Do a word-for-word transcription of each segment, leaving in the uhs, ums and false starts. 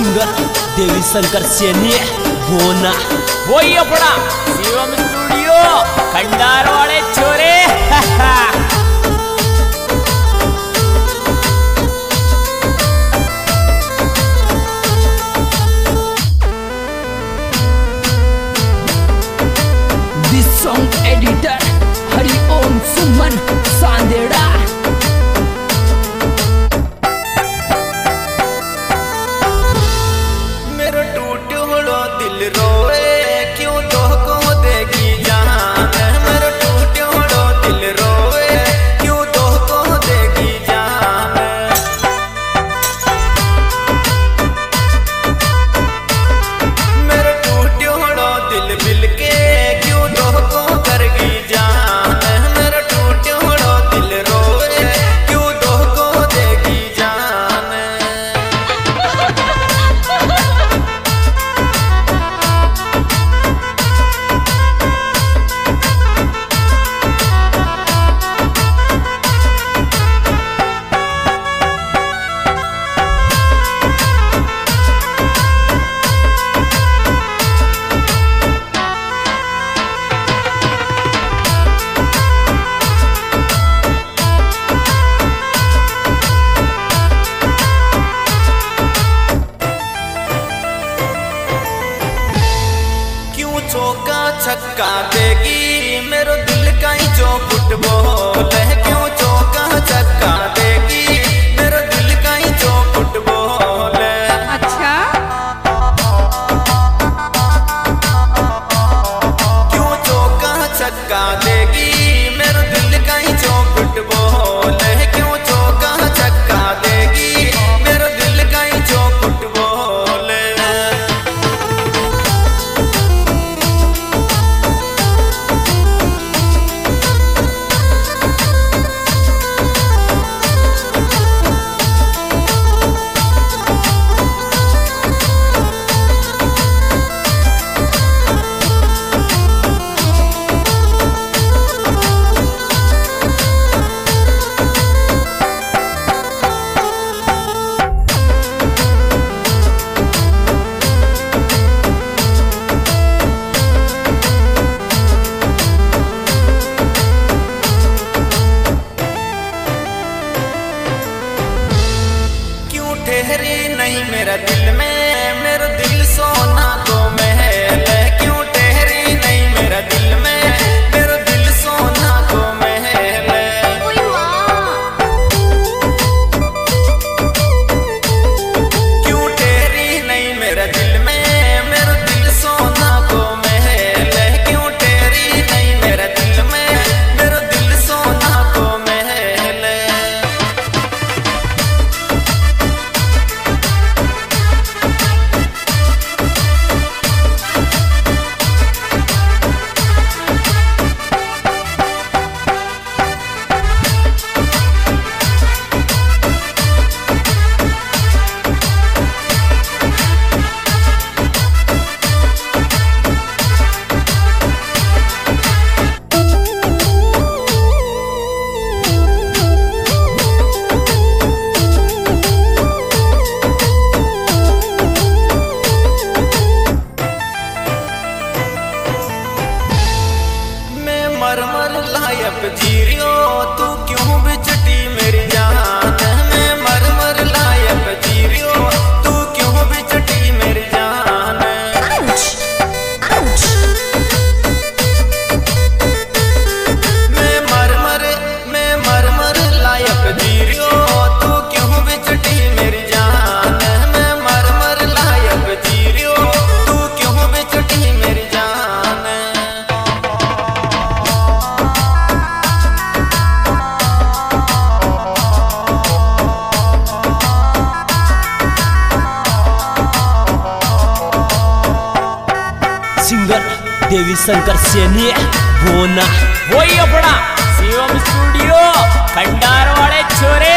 Singer देवी शंकर सेनी बोना वही अपना शिवम स्टूडियो खंडार वाले छोरे। This song editor Hari Om Suman Sandera. रोए क्यों तो को देगी जान, मेरा टूटे होड़ो दिल रोए क्यों तो को देगी जान। मेरा टूटे होड़ो दिल बिल के क्यों तो को करगी जान, मेरा टूटे होड़ो दिल रोए क्यों तो को देगी जान। चौका छक्का देगी मेरो दिल का ही जो फुटबॉल है, क्यों चौका छक्का देगी मेरो दिल का ही जो फुटबॉल है। अच्छा क्यों चौका छक्का देगी मेरो दिल का ही जो फुटबॉल है, क्यों चौका छक्का देगी मेरो दिल का ही जो फुटबॉल है। ठहरी नहीं मेरा दिल में मेरा दिल सोना को महल है, क्यों ठहरी नहीं मेरा दिल में मेरा दिल सोना को महल है। क्यों ठहरी नहीं मेरा दिल में मेरा दिल सोना को महल है, क्यों ठहरी नहीं मेरा दिल में मेरा दिल सोना को महल है। मरमर लायक जीरियो तू क्यों बिचटी मेरी जान, मैं मरमर लायक जीरियो तू क्यों बिचटी मेरी जान। मैं मरमर मैं मरमर लायक जीरियो तू क्यों बिचटी मेरी जान, मैं मरमर लायक जीरियो तू क्यों बिचटी मेरी जान। सिंगर देवी शंकर सेनी बोना वही अपना शिवम स्टूडियो खंडार वाले छोरे।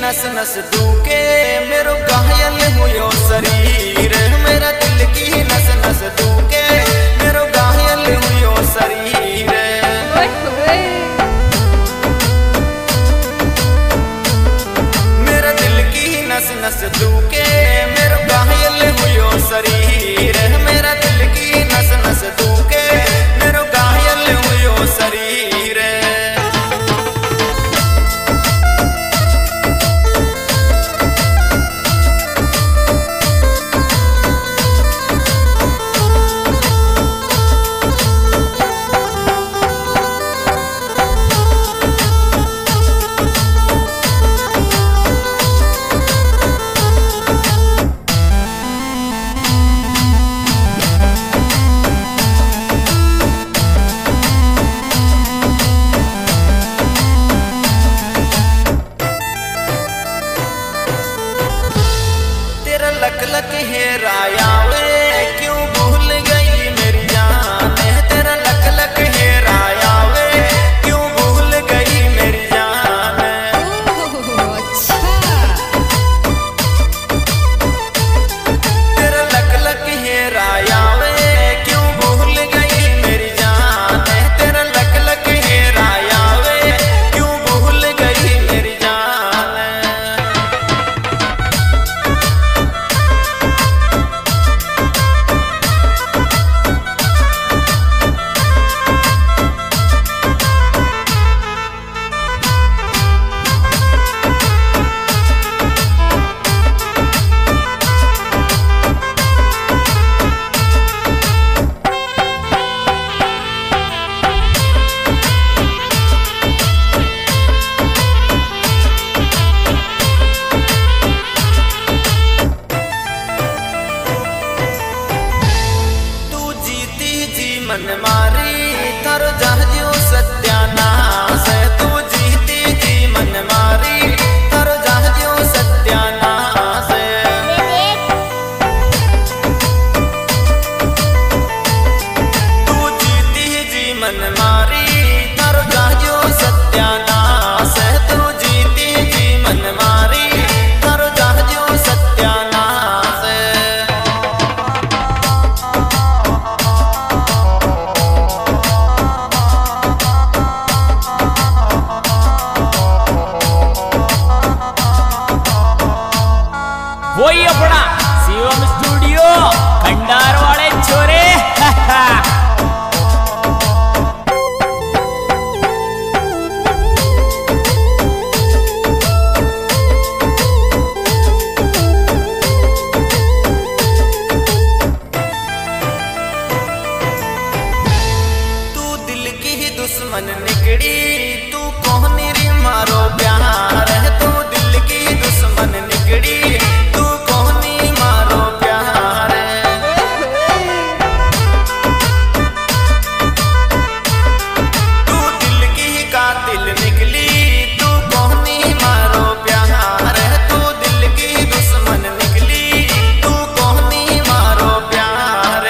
नस नस दुखे मेरो घायल हुयो शरीर मेरा दिल की नस नस दुखे मेरो घायल हुयो शरीर मेरा दिल की नस नस दुखे मेरो घायल हुयो शरीर मेरा दिल की नस नस दुखे मेरो घायल हुयो शरीर लक लक हेराया वे क्यों भूल गई मेरी जान तेरा लक लक हेराया वे क्यों भूल गई मेरी जान तेरा लक लक हेराया वे क्यों भूल गई मेरी जान तेरा लक लक हेराया वे क्यों भूल गई मेरी जान मन मारी थारो जहाजियो सत्यानाश तू जीती जी मन मारी थारो जहाजियो सत्यानाश तू जीती जी मन मारी थारो जहाजियो सत्यानाश तू जीती जी मन मारी थारो जहाजियो सत्यानाश वही अपना शिवम स्टूडियो खंडार वाले छोरे तू दिल की ही दुश्मन निकड़ी तू कौन री मारो प्यार है तू दिल की ही दुश्मन निकड़ी तू कौन मारो प्यार तू दिल की ही कातिल निकली तू कौन मारो प्यार तू दिल की ही दुश्मन निकली तू कौन मारो प्यार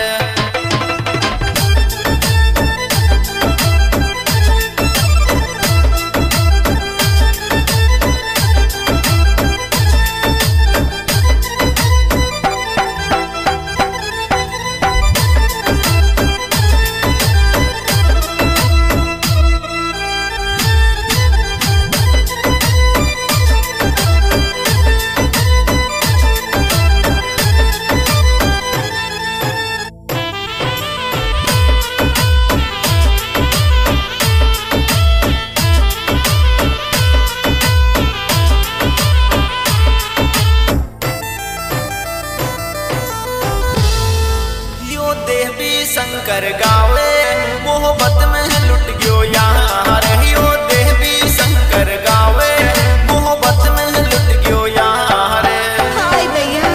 शंकर गावे मोहब्बत में लुट गयो यार यो देह भी शंकर गावे मोहब्बत में लुट गयो यार हाय भैया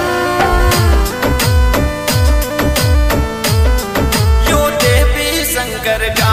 यो देह भी शंकर